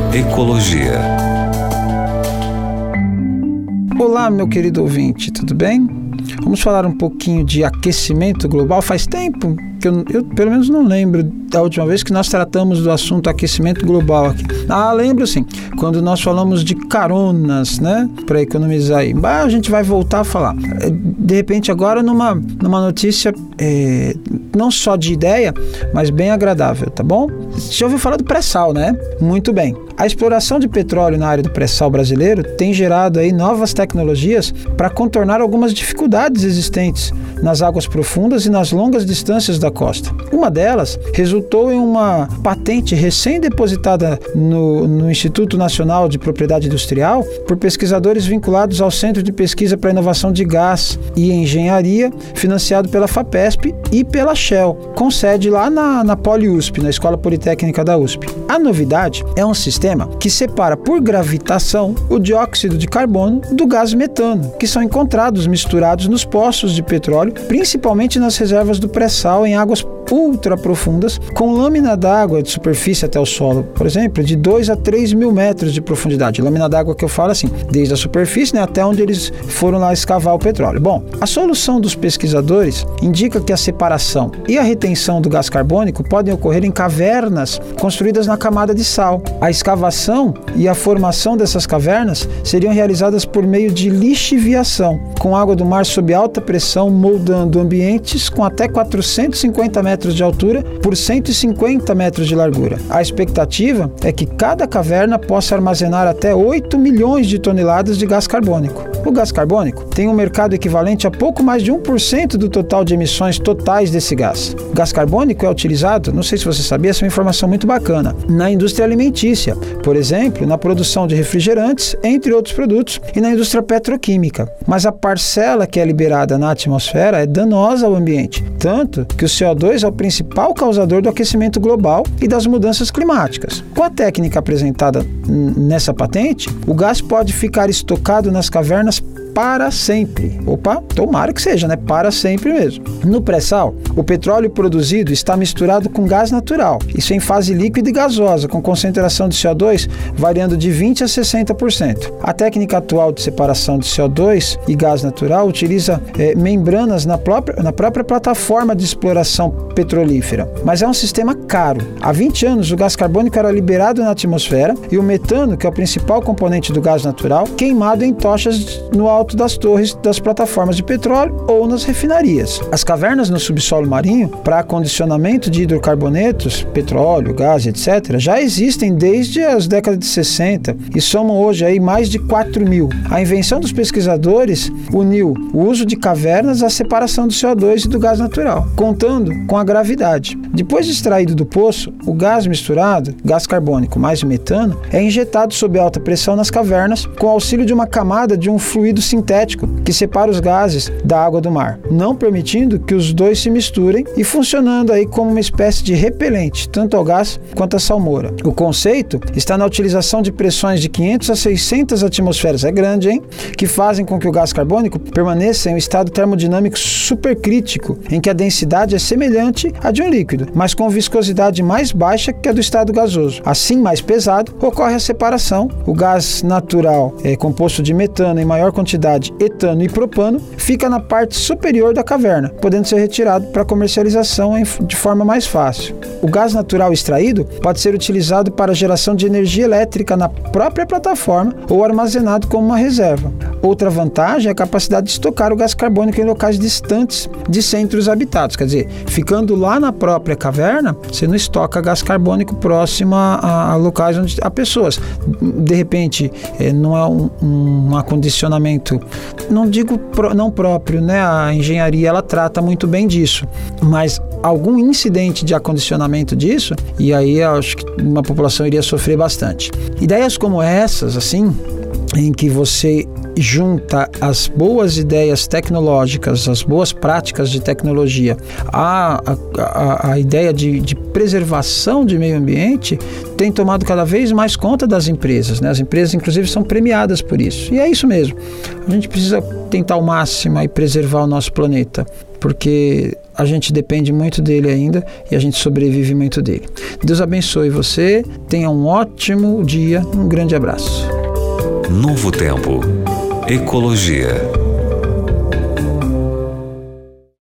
Ecologia. Olá, meu querido ouvinte, tudo bem? Vamos falar um pouquinho de aquecimento global. Faz tempo que eu pelo menos não lembro da última vez que nós tratamos do assunto aquecimento global aqui. Lembro sim, quando nós falamos de caronas, né, para economizar aí. A gente vai voltar a falar. De repente agora numa notícia não só de ideia, mas bem agradável, tá bom? Você já ouviu falar do pré-sal, né? Muito bem. A exploração de petróleo na área do pré-sal brasileiro tem gerado aí novas tecnologias para contornar algumas dificuldades existentes nas águas profundas e nas longas distâncias da costa. Uma delas resultou em uma patente recém-depositada no Instituto Nacional de Propriedade Industrial por pesquisadores vinculados ao Centro de Pesquisa para a Inovação de Gás e Engenharia, financiado pela FAPESP e pela Shell, com sede lá na Poli-USP, na Escola Politécnica da USP. A novidade é um sistema que separa por gravitação o dióxido de carbono do gás metano, que são encontrados misturados nos poços de petróleo, principalmente nas reservas do pré-sal em águas ultra profundas, com lâmina d'água de superfície até o solo, por exemplo, de 2 a 3 mil metros de profundidade. Lâmina d'água que eu falo assim, desde a superfície, né, até onde eles foram lá escavar o petróleo. Bom, a solução dos pesquisadores indica que a separação e a retenção do gás carbônico podem ocorrer em cavernas construídas na camada de sal. A escavação e a formação dessas cavernas seriam realizadas por meio de lixiviação, com água do mar sob alta pressão, moldando ambientes com até 450 metros de altura por 150 metros de largura. A expectativa é que cada caverna possa armazenar até 8 milhões de toneladas de gás carbônico. O gás carbônico tem um mercado equivalente a pouco mais de 1% do total de emissões totais desse gás. O gás carbônico é utilizado, não sei se você sabia, essa é uma informação muito bacana, na indústria alimentícia, por exemplo, na produção de refrigerantes, entre outros produtos, e na indústria petroquímica. Mas a parcela que é liberada na atmosfera é danosa ao ambiente, tanto que o CO2 é o principal causador do aquecimento global e das mudanças climáticas. Com a técnica apresentada nessa patente, o gás pode ficar estocado nas cavernas para sempre. Tomara que seja, né? Para sempre mesmo. No pré-sal, o petróleo produzido está misturado com gás natural. Isso em fase líquida e gasosa, com concentração de CO2 variando de 20% a 60%. A técnica atual de separação de CO2 e gás natural utiliza membranas na própria plataforma de exploração petrolífera. Mas é um sistema caro. Há 20 anos, o gás carbônico era liberado na atmosfera e o metano, que é o principal componente do gás natural, queimado em tochas no alto das torres das plataformas de petróleo ou nas refinarias. As cavernas no subsolo marinho para acondicionamento de hidrocarbonetos, petróleo, gás, etc., já existem desde as décadas de 60 e somam hoje aí mais de 4 mil. A invenção dos pesquisadores uniu o uso de cavernas à separação do CO2 e do gás natural, contando com a gravidade. Depois de extraído do poço, o gás misturado, gás carbônico mais metano, é injetado sob alta pressão nas cavernas com auxílio de uma camada de um fluido sintético que separa os gases da água do mar, não permitindo que os dois se misturem e funcionando aí como uma espécie de repelente, tanto ao gás quanto à salmoura. O conceito está na utilização de pressões de 500 a 600 atmosferas, é grande, hein? Que fazem com que o gás carbônico permaneça em um estado termodinâmico supercrítico, em que a densidade é semelhante à de um líquido, mas com viscosidade mais baixa que a do estado gasoso. Assim, mais pesado, ocorre a separação. O gás natural é composto de metano em maior quantidade, etano e propano, fica na parte superior da caverna, podendo ser retirado para comercialização de forma mais fácil. O gás natural extraído pode ser utilizado para a geração de energia elétrica na própria plataforma ou armazenado como uma reserva. Outra vantagem é a capacidade de estocar o gás carbônico em locais distantes de centros habitados, quer dizer, ficando lá na própria caverna, você não estoca gás carbônico próximo a locais onde há pessoas. De repente, não é um acondicionamento, não digo não próprio, né? A engenharia ela trata muito bem disso, mas algum incidente de acondicionamento disso, e aí eu acho que uma população iria sofrer bastante. Ideias como essas, assim, em que você junta as boas ideias tecnológicas, as boas práticas de tecnologia, a ideia de preservação de meio ambiente, tem tomado cada vez mais conta das empresas, né? As empresas, inclusive, são premiadas por isso. E é isso mesmo. A gente precisa tentar ao máximo aí preservar o nosso planeta. porque a gente depende muito dele ainda e a gente sobrevive muito dele. Deus abençoe você, tenha um ótimo dia, um grande abraço. Novo Tempo. Ecologia.